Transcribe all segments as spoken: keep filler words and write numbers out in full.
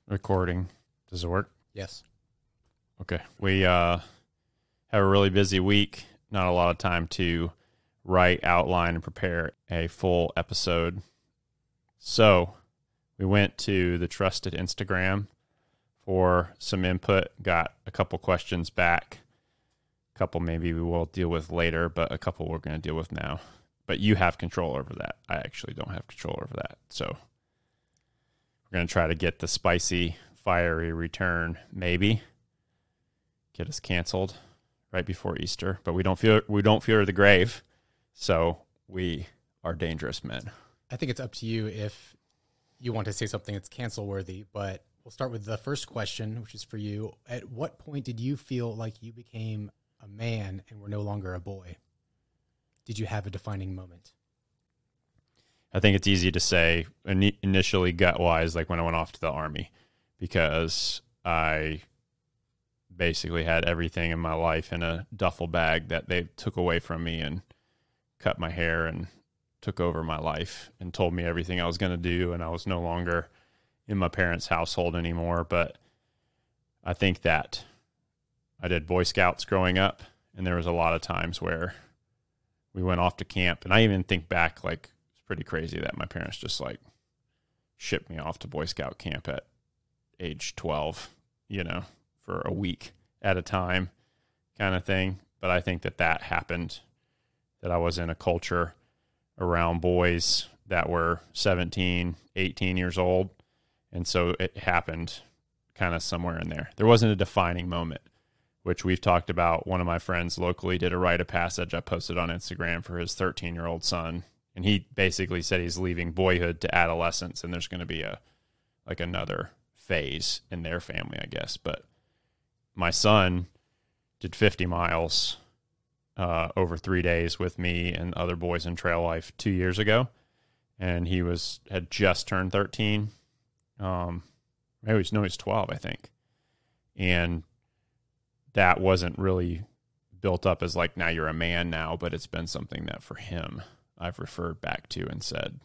Recording. Does it work? Yes. Okay. We uh, have a really busy week. Not a lot of time to write, outline, and prepare a full episode. So we went to the trusted Instagram for some input. Got a couple questions back. A couple maybe we will deal with later, but a couple we're going to deal with now. But you have control over that. I actually don't have control over that. So we're going to try to get the spicy, fiery return, maybe get us canceled right before Easter. But we don't fear we don't fear the grave, so we are dangerous men. I think it's up to you if you want to say something that's cancel worthy. But we'll start with the first question, which is for you. At what point did you feel like you became a man and were no longer a boy? Did you have a defining moment? I think it's easy to say in- initially gut-wise, like when I went off to the Army, because I basically had everything in my life in a duffel bag that they took away from me and cut my hair and took over my life and told me everything I was going to do, and I was no longer in my parents' household anymore. But I think that I did Boy Scouts growing up, and there was a lot of times where we went off to camp, and I even think back, like, pretty crazy that my parents just like shipped me off to Boy Scout camp at age twelve, you know, for a week at a time kind of thing. But I think that that happened, that I was in a culture around boys that were seventeen, eighteen years old. And so it happened kind of somewhere in there. There wasn't a defining moment, which we've talked about. One of my friends locally did a rite of passage I posted on Instagram for his thirteen-year-old son. And he basically said he's leaving boyhood to adolescence, and there's going to be a like another phase in their family, I guess. But my son did fifty miles uh, over three days with me and other boys in Trail Life two years ago, and he was had just turned thirteen. Um, maybe he was, no, he was twelve, I think. And that wasn't really built up as like, now you're a man now, but it's been something that for him I've referred back to and said,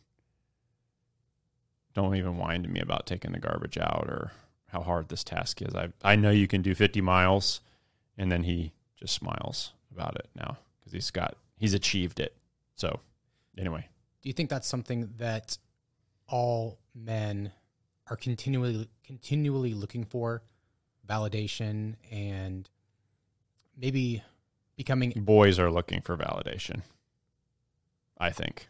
don't even whine to me about taking the garbage out or how hard this task is. I I know you can do fifty miles. And then he just smiles about it now because he's got, he's achieved it. So anyway. Do you think that's something that all men are continually, continually looking for? Validation and maybe becoming... Boys are looking for validation, I think.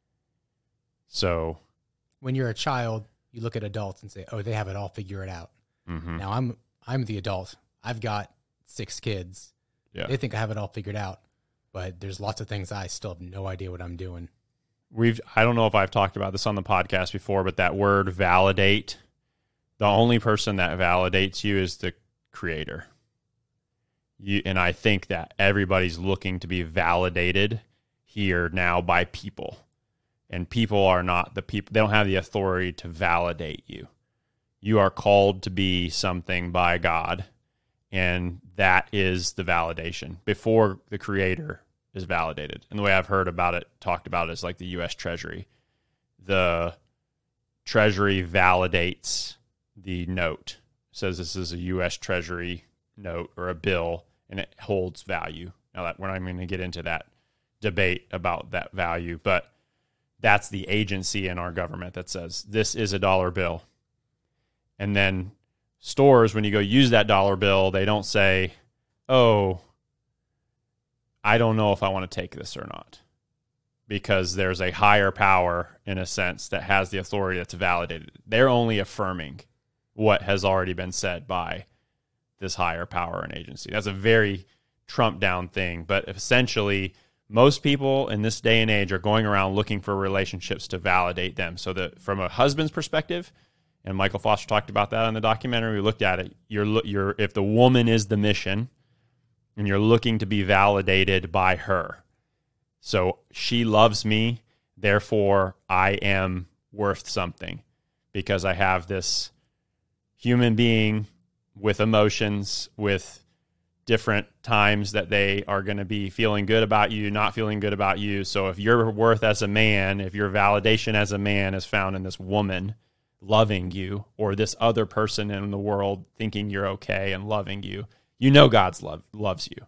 So when you're a child, you look at adults and say, oh, they have it all figured out. Mm-hmm. Now I'm I'm the adult. I've got six kids. Yeah. They think I have it all figured out, but there's lots of things I still have no idea what I'm doing. We've I don't know if I've talked about this on the podcast before, but that word validate, the only person that validates you is the creator. You, and I think that everybody's looking to be validated here now by people, and people are not the people. They don't have the authority to validate you. You are called to be something by God, and that is the validation before the creator is validated. And the way I've heard about it, talked about it, is like the U S Treasury. The Treasury validates the note, says this is a U S Treasury note or a bill, and it holds value. Now that we're not even going to get into that debate about that value, but that's the agency in our government that says this is a dollar bill. And then stores, when you go use that dollar bill, they don't say, oh, I don't know if I want to take this or not, because there's a higher power in a sense that has the authority that's validated. They're only affirming what has already been said by this higher power and agency. That's a very Trump down thing, but essentially most people in this day and age are going around looking for relationships to validate them. So that from a husband's perspective, and Michael Foster talked about that in the documentary, we looked at it, you're, you're if the woman is the mission and you're looking to be validated by her. So she loves me, therefore I am worth something because I have this human being with emotions, with different times that they are going to be feeling good about you, not feeling good about you. So if your worth as a man, if your validation as a man is found in this woman, loving you or this other person in the world thinking you're okay and loving you. You know God's love loves you.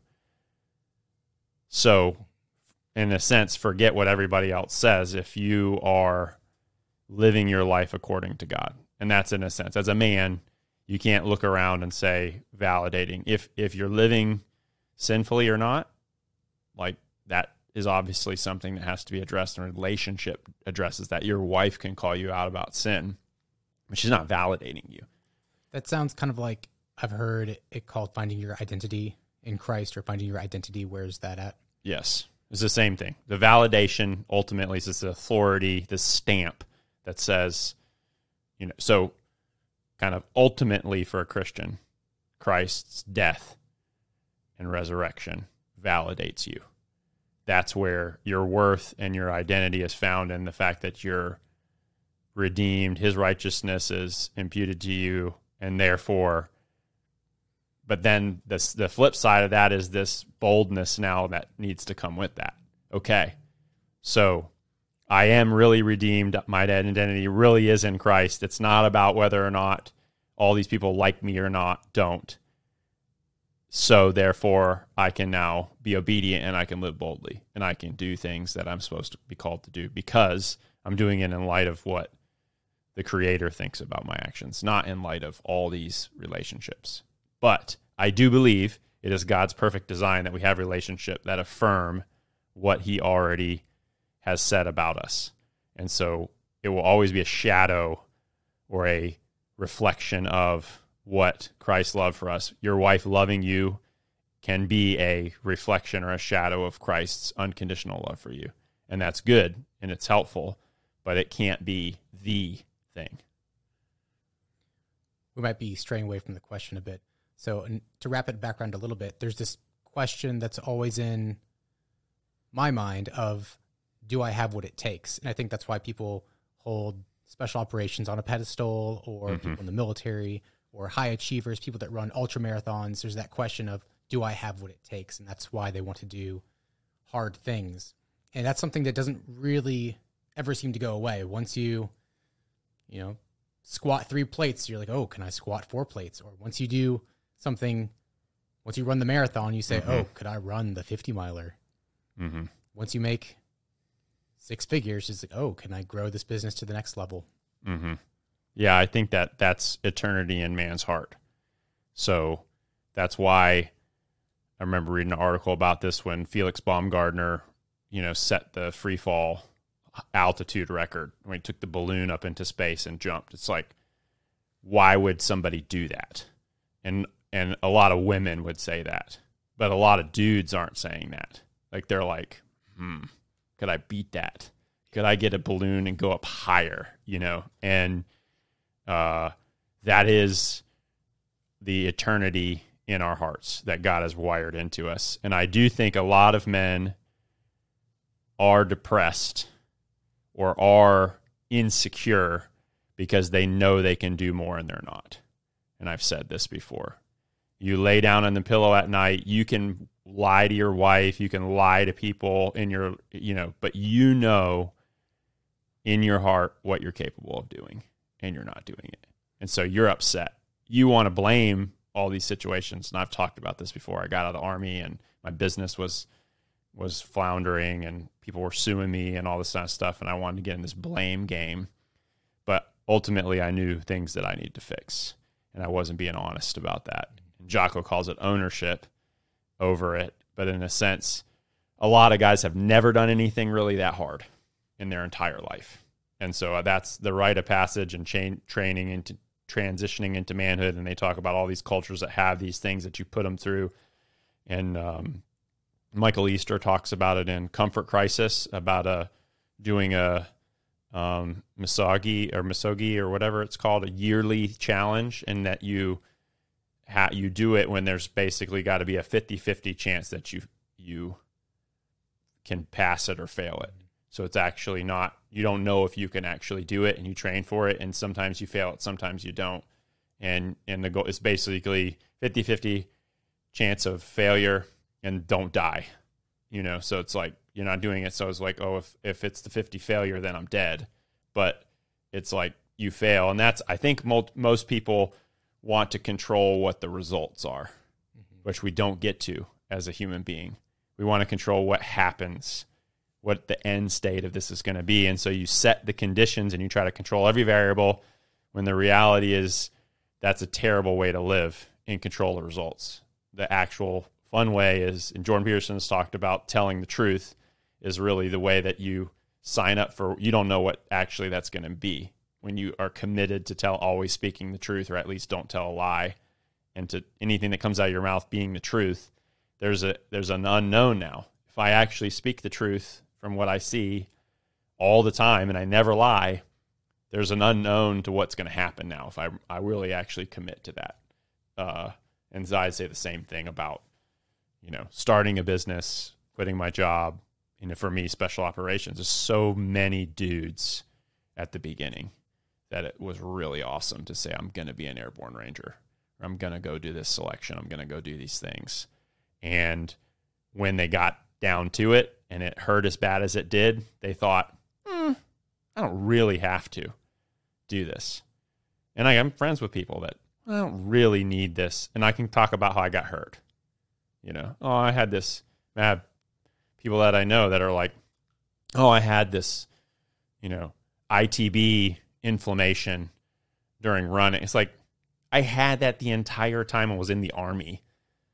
So, in a sense, forget what everybody else says if you are living your life according to God. And that's in a sense. As a man, you can't look around and say validating. If if you're living sinfully or not, like that is obviously something that has to be addressed, and relationship addresses that. Your wife can call you out about sin, but she's not validating you. That sounds kind of like I've heard it called finding your identity in Christ or finding your identity. Where's that at? Yes, it's the same thing. The validation ultimately is this authority, this stamp that says, you know, so kind of ultimately for a Christian, Christ's death and resurrection validates you. That's where your worth and your identity is found in the fact that you're redeemed. His righteousness is imputed to you, and therefore, but then the, the flip side of that is this boldness now that needs to come with that. Okay, so I am really redeemed. My identity really is in Christ. It's not about whether or not all these people like me or not, don't. So therefore, I can now be obedient and I can live boldly and I can do things that I'm supposed to be called to do because I'm doing it in light of what the Creator thinks about my actions, not in light of all these relationships. But I do believe it is God's perfect design that we have relationships that affirm what He already has said about us. And so it will always be a shadow or a reflection of what Christ's love for us. Your wife loving you can be a reflection or a shadow of Christ's unconditional love for you. And that's good and it's helpful, but it can't be the thing. We might be straying away from the question a bit. So and to wrap it back around a little bit, there's this question that's always in my mind of, do I have what it takes? And I think that's why people hold special operations on a pedestal, or mm-hmm. people in the military, or high achievers, people that run ultra marathons. There's that question of, do I have what it takes? And that's why they want to do hard things. And that's something that doesn't really ever seem to go away. Once you, you know, squat three plates, you're like, oh, can I squat four plates? Or once you do something, once you run the marathon, you say, mm-hmm. oh, could I run the fifty miler? Mm-hmm. Once you make six figures, it's like, oh, can I grow this business to the next level? Mm-hmm. Yeah, I think that that's eternity in man's heart. So that's why I remember reading an article about this when Felix Baumgartner, you know, set the free fall altitude record when he took the balloon up into space and jumped. It's like, why would somebody do that? And and a lot of women would say that, but a lot of dudes aren't saying that. Like they're like, hmm, could I beat that? Could I get a balloon and go up higher? You know, and uh, that is the eternity in our hearts that God has wired into us. And I do think a lot of men are depressed or are insecure because they know they can do more and they're not. And I've said this before. You lay down on the pillow at night, you can lie to your wife, you can lie to people in your, you know, but you know in your heart what you're capable of doing, and you're not doing it. And so you're upset. You want to blame all these situations. And I've talked about this before. I got out of the Army and my business was was floundering and people were suing me and all this kind of stuff. And I wanted to get in this blame game. But ultimately I knew things that I needed to fix. And I wasn't being honest about that. And Jocko calls it ownership over it. But in a sense, a lot of guys have never done anything really that hard in their entire life. And so that's the rite of passage and chain, training into transitioning into manhood. And they talk about all these cultures that have these things that you put them through. And um, Michael Easter talks about it in Comfort Crisis, about a, doing a um, misogi or misogi or whatever it's called, a yearly challenge, and that you ha- you do it when there's basically got to be a fifty-fifty chance that you you can pass it or fail it. So it's actually not, you don't know if you can actually do it, and you train for it, and sometimes you fail it, sometimes you don't. And and the goal is basically fifty-fifty chance of failure and don't die. You know, so it's like you're not doing it, so it's like, oh, if, if it's the fifty failure, then I'm dead. But it's like you fail. And that's, I think mo- most people want to control what the results are, mm-hmm. which we don't get to as a human being. We want to control what happens, what the end state of this is going to be. And so you set the conditions and you try to control every variable, when the reality is that's a terrible way to live and control the results. The actual fun way is, and Jordan Peterson's talked about, telling the truth is really the way that you sign up for. You don't know what actually that's going to be when you are committed to tell, always speaking the truth, or at least don't tell a lie, and to anything that comes out of your mouth being the truth. There's a there's an unknown now. If I actually speak the truth from what I see all the time and I never lie, there's an unknown to what's going to happen now if I I really actually commit to that. Uh, and so I'd say the same thing about, you know, starting a business, quitting my job. You know, for me, special operations, there's so many dudes at the beginning that it was really awesome to say, I'm going to be an airborne ranger, or I'm going to go do this selection. I'm going to go do these things. And when they got down to it and it hurt as bad as it did, they thought, hmm, I don't really have to do this. And I am friends with people that, I don't really need this. And I can talk about how I got hurt. You know, oh, I had this, I have people that I know that are like, oh, I had this, you know, I T B inflammation during running. It's like, I had that the entire time I was in the Army,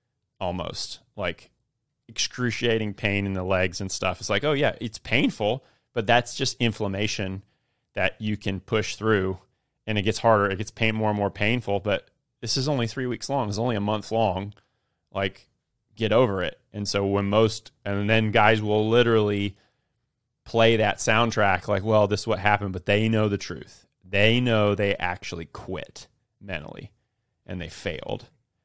almost, like excruciating pain in the legs and stuff. It's like, oh yeah, it's painful, but that's just inflammation that you can push through, and it gets harder. It gets pain more and more painful, but this is only three weeks long. It's only a month long. Like, get over it. And so when most, and then guys will literally play that soundtrack like, well, this is what happened, but they know the truth. They know they actually quit mentally and they failed.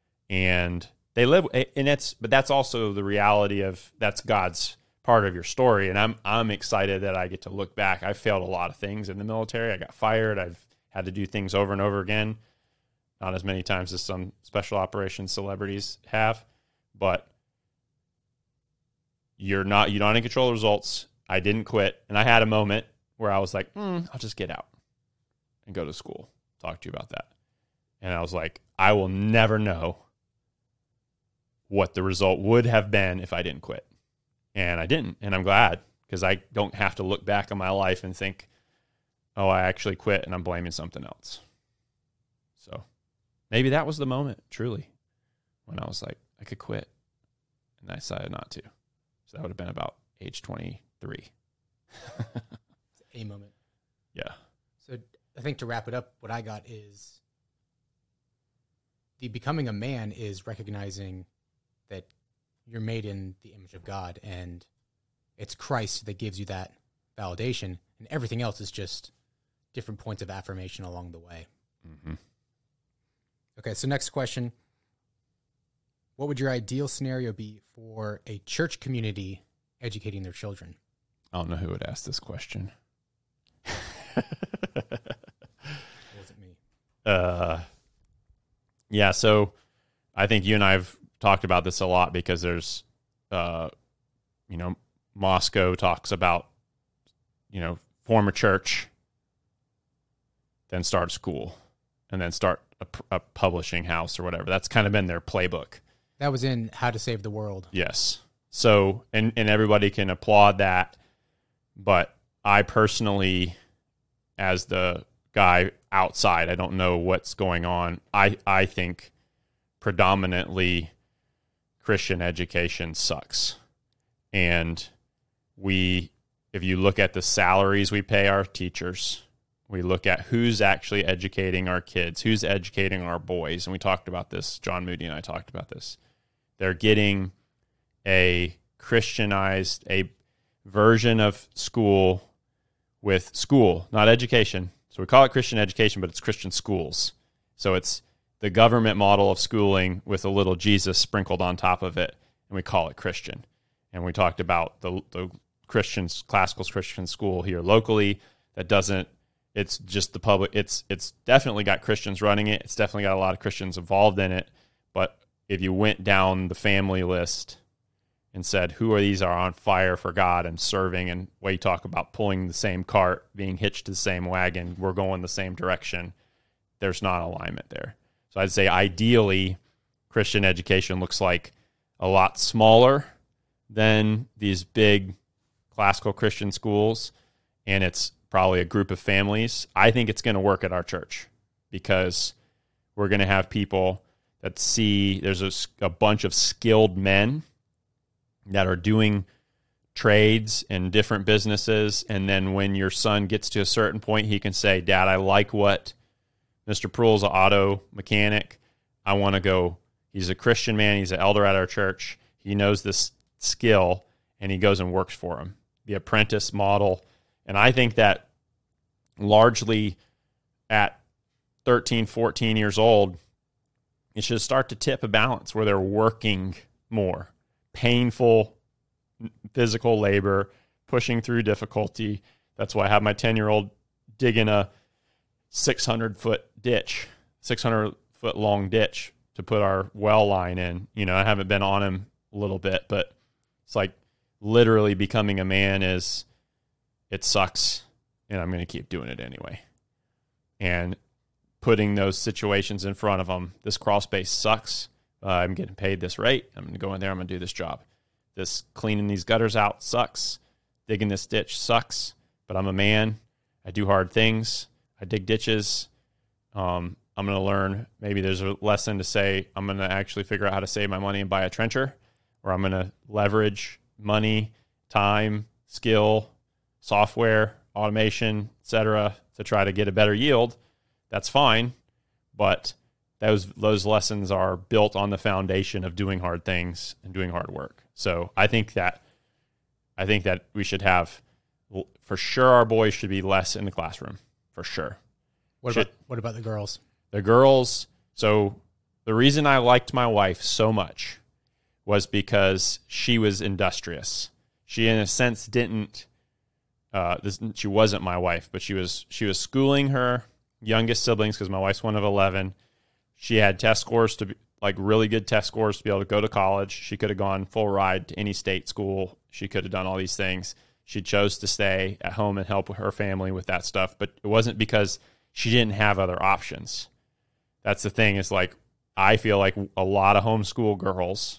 And they live, and that's, but that's also the reality of, that's God's part of your story. And I'm, I'm excited that I get to look back. I failed a lot of things in the military. I got fired. I've had to do things over and over again. Not as many times as some special operations celebrities have, but you're not, you don't control the results. I didn't quit. And I had a moment where I was like, mm, I'll just get out and go to school. Talk to you about that. And I was like, I will never know what the result would have been if I didn't quit. And I didn't. And I'm glad, because I don't have to look back on my life and think, oh, I actually quit and I'm blaming something else. So maybe that was the moment, truly, when I was like, I could quit. And I decided not to. So that would have been about age twenty-three. A moment. Yeah. So I think to wrap it up, what I got is the becoming a man is recognizing that you're made in the image of God, and it's Christ that gives you that validation, and everything else is just different points of affirmation along the way. Mm-hmm. Okay, so next question. What would your ideal scenario be for a church community educating their children? I don't know who would ask this question. It wasn't me. Uh, yeah, so I think you and I have talked about this a lot, because there's, uh, you know, Moscow talks about, you know, form a church, then start a school, and then start a, a publishing house or whatever. That's kind of been their playbook. That was in How to Save the World. Yes. So, and, and everybody can applaud that, but I personally, as the guy outside, I don't know what's going on. I, I think predominantly Christian education sucks. And we, if you look at the salaries we pay our teachers, we look at who's actually educating our kids, who's educating our boys. And we talked about this, John Moody and I talked about this. They're getting a Christianized, a version of school with school, not education. So we call it Christian education, but it's Christian schools. So it's the government model of schooling with a little Jesus sprinkled on top of it, and we call it Christian. And we talked about the the Christians, classical Christian school here locally that doesn't, it's just the public, it's it's definitely got Christians running it. It's definitely got a lot of Christians involved in it. But if you went down the family list and said, who are these are on fire for God and serving, and way you talk about pulling the same cart, being hitched to the same wagon, we're going the same direction. There's not alignment there. So I'd say ideally Christian education looks like a lot smaller than these big classical Christian schools, and it's probably a group of families. I think it's going to work at our church because we're going to have people that see there's a, a bunch of skilled men that are doing trades and different businesses, and then when your son gets to a certain point, he can say, Dad, I like what Mister Prule's an auto mechanic. I want to go. He's a Christian man. He's an elder at our church. He knows this skill, and he goes and works for him. The apprentice model. And I think that largely at thirteen, fourteen years old, it should start to tip a balance where they're working more. Painful physical labor, pushing through difficulty. That's why I have my ten-year-old digging a six hundred foot ditch, six hundred foot long ditch to put our well line in. You know, I haven't been on him a little bit, but it's like literally becoming a man is, it sucks, and I'm going to keep doing it anyway. And putting those situations in front of them, this crawl space sucks. Uh, I'm getting paid this rate. I'm going to go in there. I'm going to do this job. This cleaning these gutters out sucks. Digging this ditch sucks. But I'm a man. I do hard things. I dig ditches. Um, I'm going to learn. Maybe there's a lesson to say I'm going to actually figure out how to save my money and buy a trencher, or I'm going to leverage money, time, skill, software, automation, et cetera, to try to get a better yield. That's fine, but those those lessons are built on the foundation of doing hard things and doing hard work. So I think that I think that we should have, for sure, our boys should be less in the classroom, for sure. What should, about what about the girls? The girls. So the reason I liked my wife so much was because she was industrious. She, in a sense, didn't. Uh, this, she wasn't my wife, but she was she was schooling her youngest siblings, because my wife's one of eleven. She had test scores to be, like really good test scores to be able to go to college. She could have gone full ride to any state school. She could have done all these things. She chose to stay at home and help her family with that stuff. But it wasn't because she didn't have other options. That's the thing, is like, I feel like a lot of homeschool girls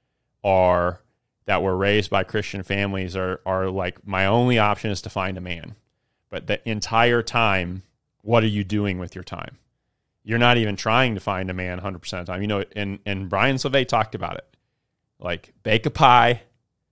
are that were raised by Christian families are are like, my only option is to find a man. But the entire time, what are you doing with your time? You're not even trying to find a man one hundred percent of the time. You know, and, and Brian Sylvie talked about it. Like, bake a pie,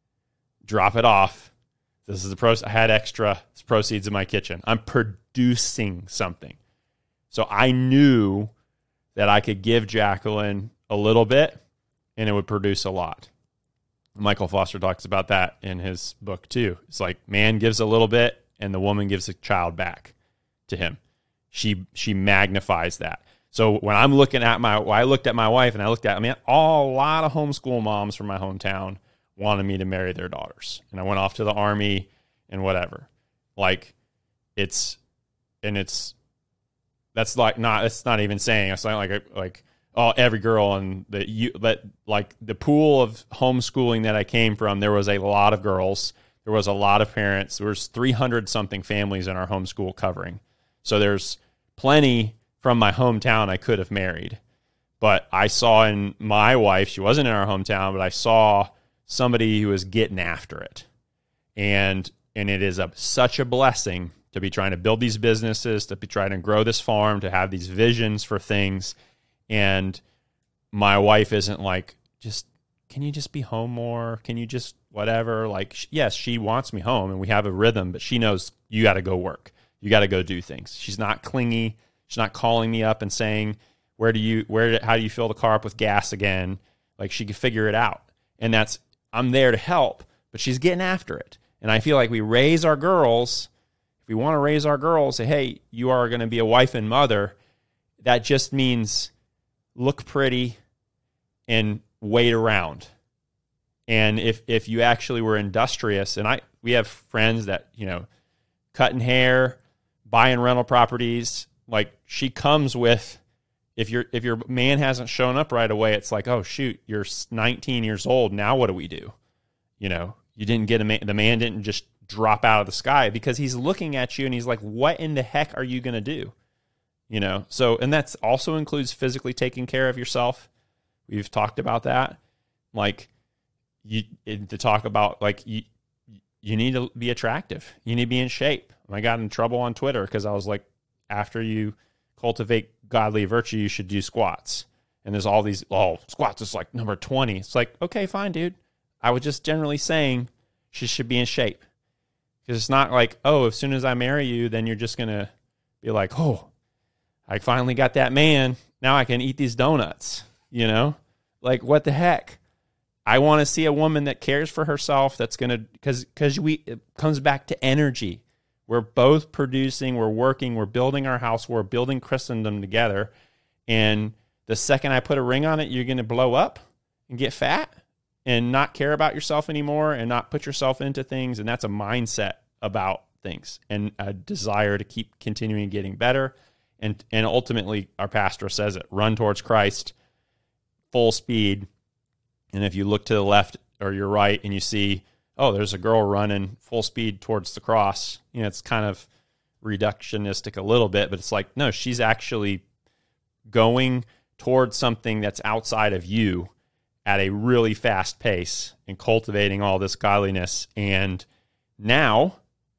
drop it off. This is the pro. I had extra proceeds in my kitchen. I'm producing something. So I knew that I could give Jacqueline a little bit, and it would produce a lot. Michael Foster talks about that in his book too. It's like, man gives a little bit, and the woman gives a child back to him. She she magnifies that. So when I'm looking at my, well, I looked at my wife, and I looked at, I mean, all, a lot of homeschool moms from my hometown wanted me to marry their daughters. And I went off to the Army and whatever. Like, it's, and it's, that's like not, it's not even saying, it's not like, like, oh, every girl in the, you, but like the pool of homeschooling that I came from, there was a lot of girls. There was a lot of parents. There was three hundred something families in our homeschool covering. So there's plenty from my hometown I could have married. But I saw in my wife, she wasn't in our hometown, but I saw somebody who was getting after it. And and it is a, such a blessing to be trying to build these businesses, to be trying to grow this farm, to have these visions for things. And my wife isn't like, just, can you just be home more? Can you just whatever? Like, yes, she wants me home, and we have a rhythm, but she knows you got to go work. You got to go do things. She's not clingy. She's not calling me up and saying, where do you, where, how do you fill the car up with gas again? Like, she can figure it out. And that's, I'm there to help, but she's getting after it. And I feel like we raise our girls, if we want to raise our girls, say, hey, you are going to be a wife and mother, that just means look pretty and wait around. And if, if you actually were industrious, and I, we have friends that, you know, cutting hair, buying rental properties, like, she comes with, if your if your man hasn't shown up right away, it's like, oh shoot, you're nineteen years old, now what do we do? You know, you didn't get a man, the man didn't just drop out of the sky, because he's looking at you and he's like, what in the heck are you going to do? You know, so, and that's also includes physically taking care of yourself. We've talked about that. Like, you, to talk about, like, you, you need to be attractive. You need to be in shape. I got in trouble on Twitter because I was like, after you cultivate godly virtue, you should do squats. And there's all these, oh, squats is like number twenty. It's like, okay, fine, dude. I was just generally saying she should be in shape. Because it's not like, oh, as soon as I marry you, then you're just going to be like, oh, I finally got that man. Now I can eat these donuts, you know? Like, what the heck? I want to see a woman that cares for herself, that's going to, because because we, it comes back to energy. We're both producing, we're working, we're building our house, we're building Christendom together. And the second I put a ring on it, you're going to blow up and get fat and not care about yourself anymore and not put yourself into things. And that's a mindset about things and a desire to keep continuing getting better. And, and ultimately, our pastor says it, run towards Christ, full speed. And if you look to the left or your right and you see, oh, there's a girl running full speed towards the cross, you know, it's kind of reductionistic a little bit, but it's like, no, she's actually going towards something that's outside of you at a really fast pace and cultivating all this godliness. And now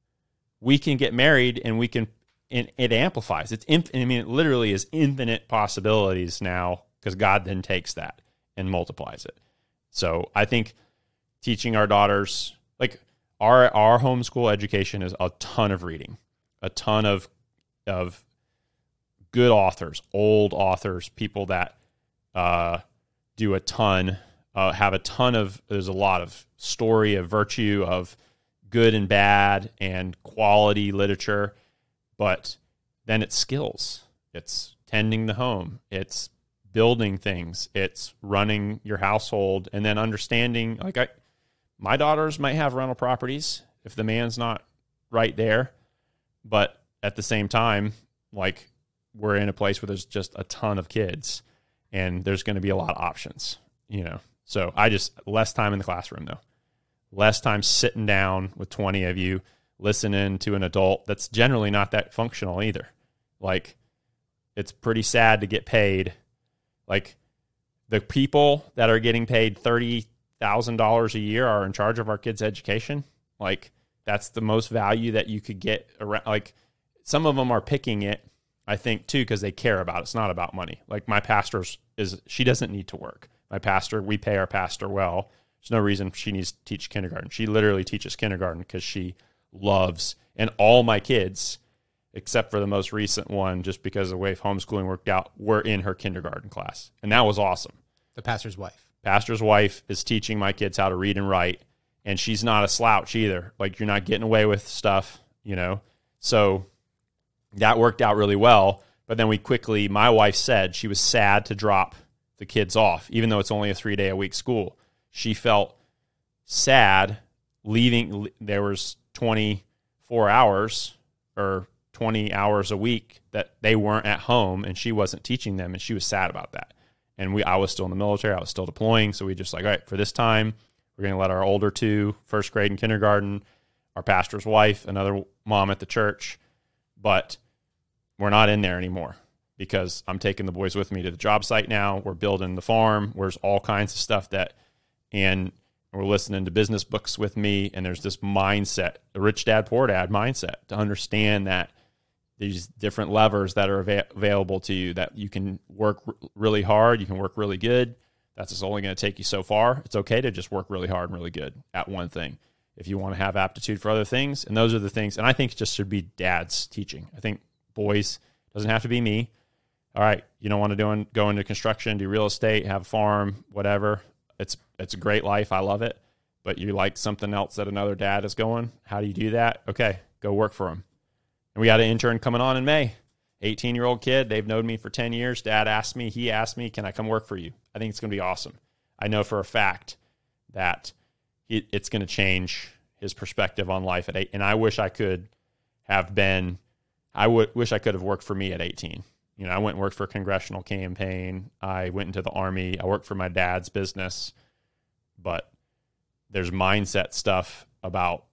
we can get married and we can, and it amplifies. It's, inf- I mean, it literally is infinite possibilities now, because God then takes that and multiplies it. So I think teaching our daughters, like our our homeschool education is a ton of reading, a ton of of good authors, old authors, people that uh, do a ton, uh, have a ton of, there's a lot of story of virtue, of good and bad and quality literature, but then it's skills. It's tending the home. It's building things. It's running your household, and then understanding, like I, my daughters might have rental properties if the man's not right there, but at the same time, like we're in a place where there's just a ton of kids and there's going to be a lot of options, you know? So I just, less time in the classroom though, less time sitting down with twenty of you, listening to an adult that's generally not that functional either. Like, it's pretty sad to get paid. Like, the people that are getting paid thirty thousand dollars a year are in charge of our kids' education. Like, that's the most value that you could get around. Like, some of them are picking it, I think, too, because they care about it. It's not about money. Like, my pastor's is, she doesn't need to work. My pastor, we pay our pastor well. There's no reason she needs to teach kindergarten. She literally teaches kindergarten because she loves, and all my kids, except for the most recent one, just because of the way homeschooling worked out, were in her kindergarten class. And that was awesome. The pastor's wife. Pastor's wife is teaching my kids how to read and write, and she's not a slouch either. Like, you're not getting away with stuff, you know? So that worked out really well. But then we quickly, my wife said she was sad to drop the kids off, even though it's only a three day a week school. She felt sad leaving. There was twenty-four hours or twenty hours a week that they weren't at home and she wasn't teaching them, and she was sad about that. And we, I was still in the military, I was still deploying, so we just like, all right, for this time, we're going to let our older two, first grade and kindergarten, our pastor's wife, another mom at the church, but we're not in there anymore because I'm taking the boys with me to the job site now. We're building the farm. There's all kinds of stuff that, and we're listening to business books with me, and there's this mindset, the rich dad, poor dad mindset, to understand that these different levers that are av- available to you, that you can work r- really hard, you can work really good. That's just only going to take you so far. It's okay to just work really hard and really good at one thing if you want to have aptitude for other things. And those are the things, and I think it just should be dads teaching. I think boys, doesn't have to be me. All right, you don't want to do, go into construction, do real estate, have a farm, whatever. It's it's a great life. I love it. But you like something else that another dad is going. How do you do that? Okay, go work for him. And we got an intern coming on in May. eighteen-year-old kid. They've known me for ten years. Dad asked me, he asked me, can I come work for you? I think it's going to be awesome. I know for a fact that he, it's going to change his perspective on life at eight. And I wish I could have been, I w- wish I could have worked for me at eighteen. You know, I went and worked for a congressional campaign. I went into the Army. I worked for my dad's business. But there's mindset stuff about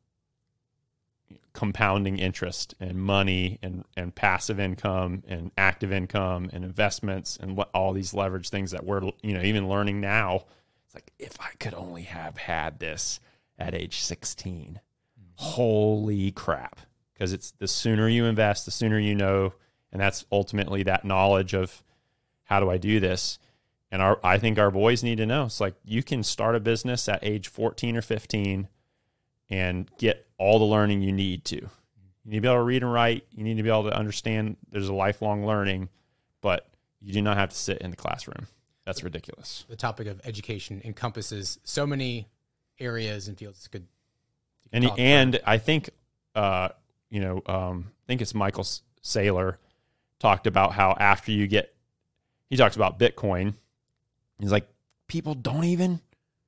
compounding interest and money and, and passive income and active income and investments and what all these leverage things that we're, you know, even learning now. It's like, if I could only have had this at age sixteen, holy crap. Because it's the sooner you invest, the sooner you know, and that's ultimately that knowledge of how do I do this? And our, I think our boys need to know. It's like, you can start a business at age fourteen or fifteen and get all the learning you need to. You need to be able to read and write. You need to be able to understand there's a lifelong learning, but you do not have to sit in the classroom. That's ridiculous. The topic of education encompasses so many areas and fields. Could, and and I think, uh, you know, um, I think it's Michael Saylor talked about how after you get, he talks about Bitcoin. He's like, people don't even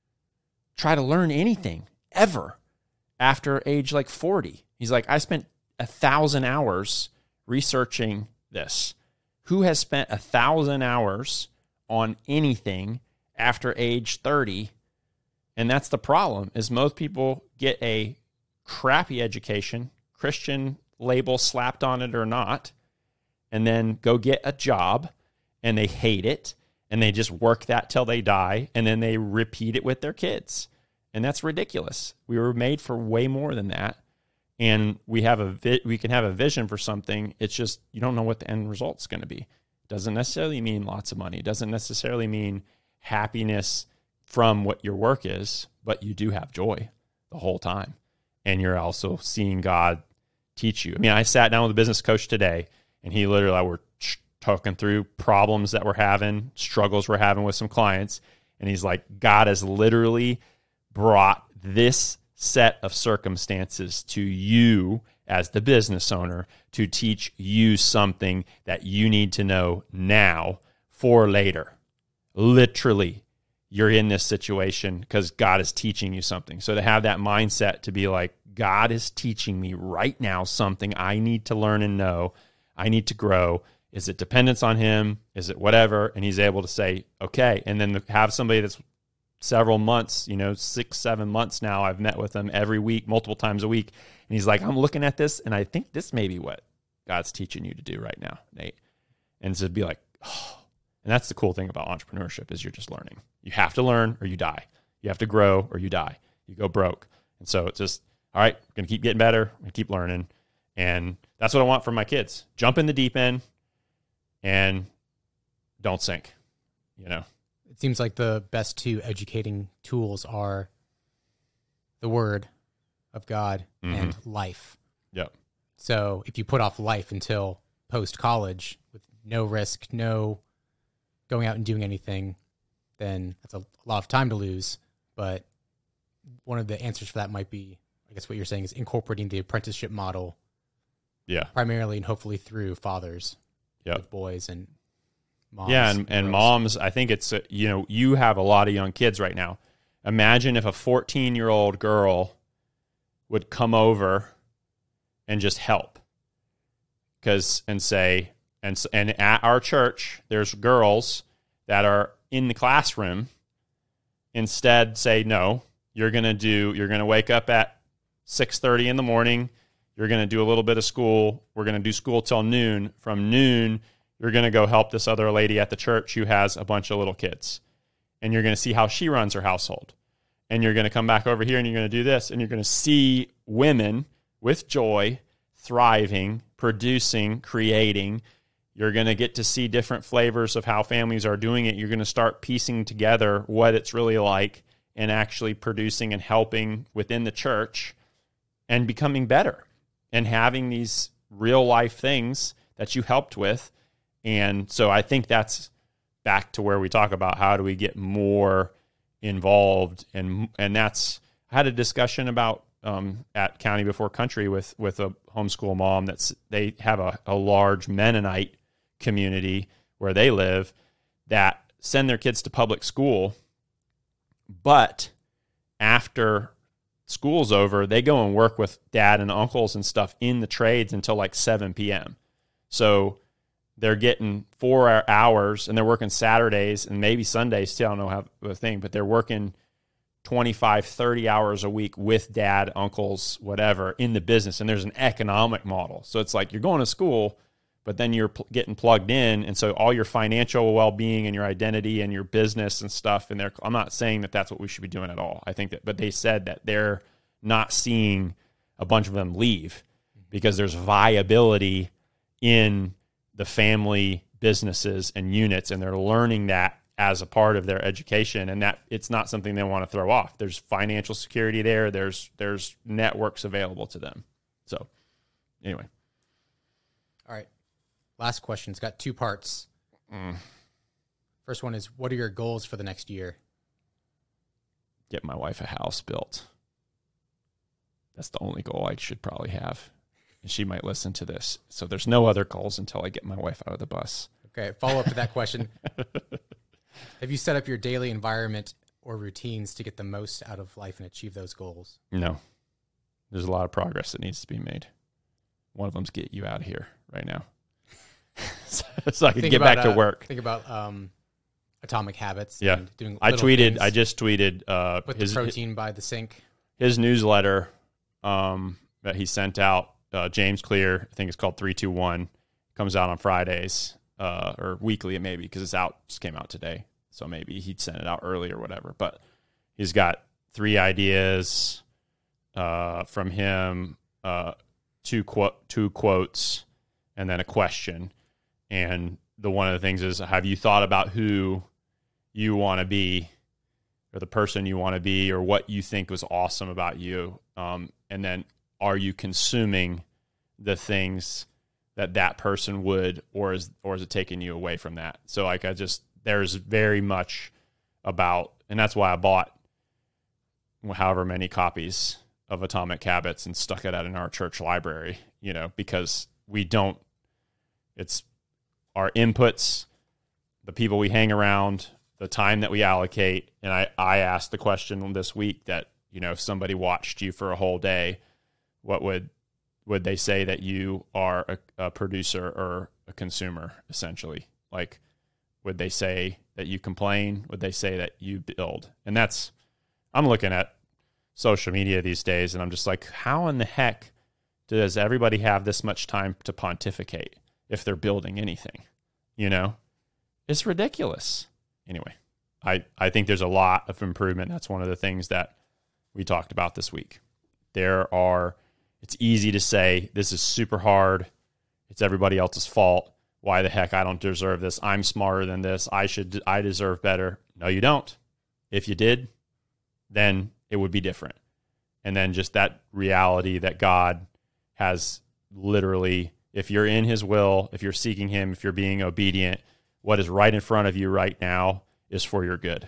try to learn anything ever after age like forty. He's like, I spent a thousand hours researching this. Who has spent a thousand hours on anything after age thirty? And that's the problem, is most people get a crappy education, Christian label slapped on it or not, and then go get a job and they hate it and they just work that till they die, and then they repeat it with their kids. And that's ridiculous. We were made for way more than that. And we have a vi- we can have a vision for something. It's just, you don't know what the end result's going to be. It doesn't necessarily mean lots of money. It doesn't necessarily mean happiness from what your work is, but you do have joy the whole time. And you're also seeing God teach you. I mean, I sat down with a business coach today, and he literally, like, we're talking through problems that we're having, struggles we're having with some clients. And he's like, God has literally brought this set of circumstances to you as the business owner to teach you something that you need to know now for later. Literally, you're in this situation because God is teaching you something. So to have that mindset to be like, God is teaching me right now something I need to learn and know. I need to grow. Is it dependence on him? Is it whatever? And he's able to say, okay. And then have somebody that's several months, you know, six, seven months now, I've met with him every week, multiple times a week. And he's like, I'm looking at this, and I think this may be what God's teaching you to do right now, Nate. And so it'd be like, oh. And that's the cool thing about entrepreneurship, is you're just learning. You have to learn or you die. You have to grow or you die. You go broke. And so it's just, all right, we're going to keep getting better. We're going to keep learning. And that's what I want for my kids. Jump in the deep end and don't sink, you know. It seems like the best two educating tools are the Word of God mm-hmm. and life. Yep. So if you put off life until post-college with no risk, no going out and doing anything, then that's a lot of time to lose. But one of the answers for that might be, I guess what you're saying is incorporating the apprenticeship model. Yeah. Primarily and hopefully through fathers yep. with boys and moms. Yeah, and, and moms, I think it's, a, you know, you have a lot of young kids right now. Imagine if a fourteen-year-old girl would come over and just help. Cause, and say, and, and at our church, there's girls that are in the classroom. Instead, say, no, you're going to do, you're going to wake up at six thirty in the morning. You're going to do a little bit of school. We're going to do school till noon. From noon, you're going to go help this other lady at the church who has a bunch of little kids. And you're going to see how she runs her household. And you're going to come back over here and you're going to do this. And you're going to see women with joy, thriving, producing, creating. You're going to get to see different flavors of how families are doing it. You're going to start piecing together what it's really like and actually producing and helping within the church and becoming better and having these real life things that you helped with. And so I think that's back to where we talk about how do we get more involved. And and that's, I had a discussion about um, at County Before Country with, with a homeschool mom that's, they have a, a large Mennonite community where they live that send their kids to public school. But after school's over, they go and work with dad and uncles and stuff in the trades until like seven p.m. So they're getting four hours and they're working Saturdays and maybe Sundays too. I don't know how the thing, but they're working twenty-five, thirty hours a week with dad, uncles, whatever, in the business. And there's an economic model. So it's like you're going to school, but then you're pl- getting plugged in. And so all your financial well-being and your identity and your business and stuff in there, I'm not saying that that's what we should be doing at all. I think that, but they said that they're not seeing a bunch of them leave because there's viability in the family businesses and units, and they're learning that as a part of their education, and that it's not something they want to throw off. There's financial security there. There's there's networks available to them. So anyway. All right. Last question. It's got two parts. Mm. First one is, what are your goals for the next year? Get my wife a house built. That's the only goal I should probably have. And she might listen to this. So there's no other goals until I get my wife out of the bus. Okay. Follow up to that question. Have you set up your daily environment or routines to get the most out of life and achieve those goals? No. There's a lot of progress that needs to be made. One of them's get you out of here right now. so, so I can think get about, back to uh, work. Think about um, Atomic Habits. Yeah. And doing I tweeted, things. I just tweeted uh, Put his, the protein by the sink. his newsletter um, that he sent out, uh, James Clear, I think it's called three two one, comes out on Fridays uh, or weekly maybe because it's out, just came out today. So maybe he'd sent it out early or whatever. But he's got three ideas uh, from him, uh, two quote two quotes, and then a question. And the one of the things is, have you thought about who you want to be, or the person you want to be, or what you think was awesome about you? Um, and then, are you consuming the things that that person would, or is or is it taking you away from that? So, like, I just there's very much about, and that's why I bought however many copies of Atomic Habits and stuck it out in our church library, you know, because we don't, it's our inputs, the people we hang around, the time that we allocate. And I, I asked the question this week that, you know, if somebody watched you for a whole day, what would, would they say that you are a, a producer or a consumer, essentially? Like, would they say that you complain? Would they say that you build? And that's, I'm looking at social media these days, and I'm just like, how in the heck does everybody have this much time to pontificate if they're building anything? You know, it's ridiculous. Anyway, I, I think there's a lot of improvement. That's one of the things that we talked about this week. There are, it's easy to say, this is super hard. It's everybody else's fault. Why the heck I don't deserve this? I'm smarter than this. I should, I deserve better. No, you don't. If you did, then it would be different. And then just that reality that God has literally, if you're in his will, if you're seeking him, if you're being obedient, what is right in front of you right now is for your good.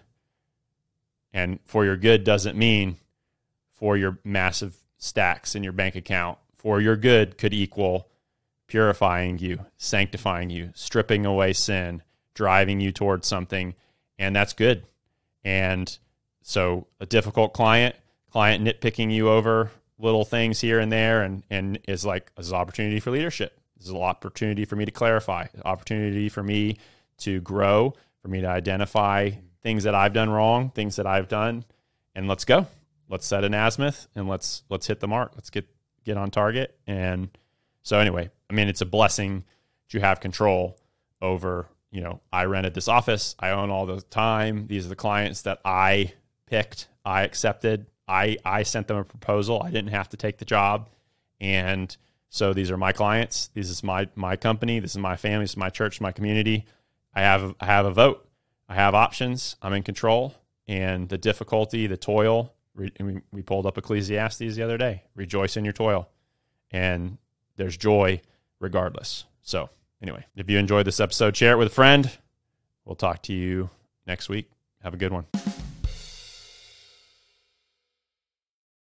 And for your good doesn't mean for your massive stacks in your bank account. For your good could equal purifying you, sanctifying you, stripping away sin, driving you towards something, and that's good. And so a difficult client, client nitpicking you over little things here and there, and, and is like, this is an opportunity for leadership. This is an opportunity for me to clarify, opportunity for me to grow, for me to identify things that I've done wrong, things that I've done, and let's go. Let's set an azimuth and let's let's hit the mark. Let's get get on target. And so anyway, I mean, it's a blessing to have control over, you know, I rented this office. I own all the time. These are the clients that I picked. I accepted. I, I sent them a proposal. I didn't have to take the job. And so these are my clients. This is my, my company. This is my family. This is my church, my community. I have, I have a vote. I have options. I'm in control. And the difficulty, the toil, re, we, we pulled up Ecclesiastes the other day. Rejoice in your toil. And there's joy regardless. So anyway, if you enjoyed this episode, share it with a friend. We'll talk to you next week. Have a good one.